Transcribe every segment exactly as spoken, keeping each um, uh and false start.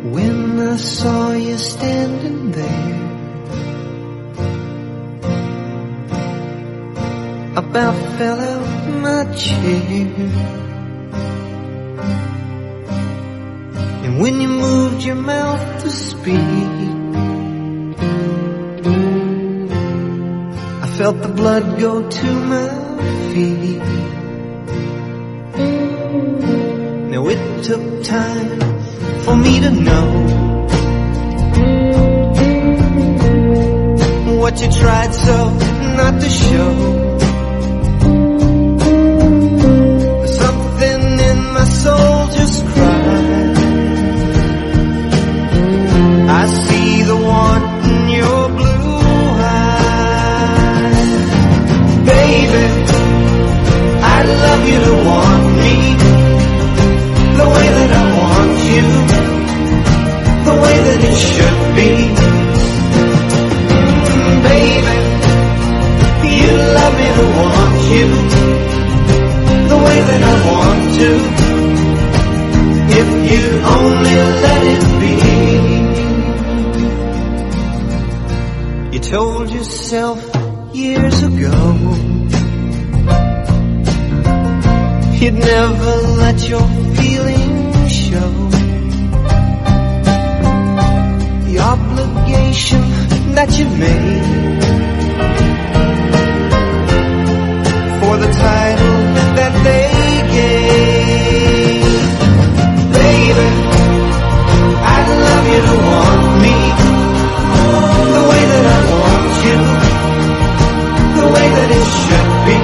When I saw you standing there, I about fell out my chair. And when you moved your mouth to speak, I felt the blood go to my feet. Now it took time for me to know what you tried so not to show. Something in my soul just cried. I see the want in your blue eyes. Baby, I'd love you to want me the way that I want you, the way that it should be. Mm, baby, you love me to want you the way that I want to, if you only let it be. You told yourself years ago you'd never let your feelings show. The obligation that you made for the title that they gave. Baby, I'd love you to want me the way that I want you, the way that it should be.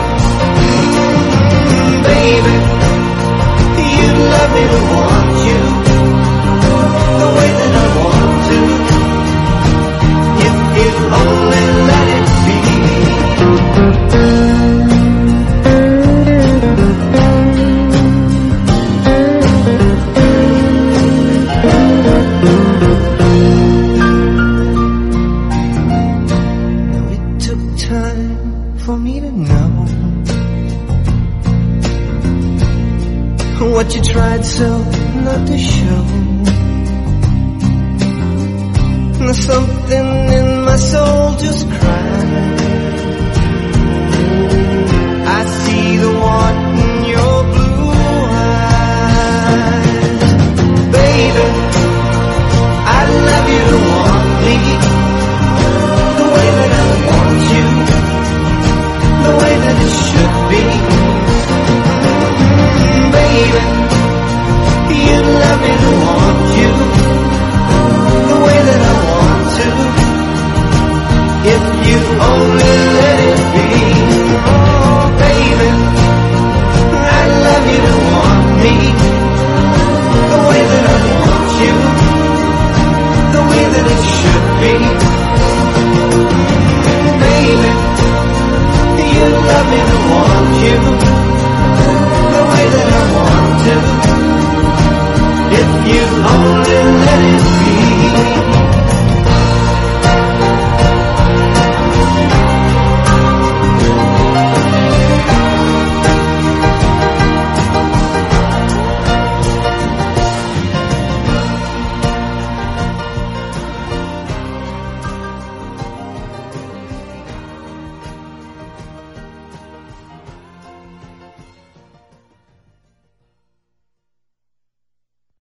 Mm, baby, you'd love me to want you the way that I want to, if you only let it be. Now it took time for me to know what you tried so not to show. Something in my soul just cried. I see the one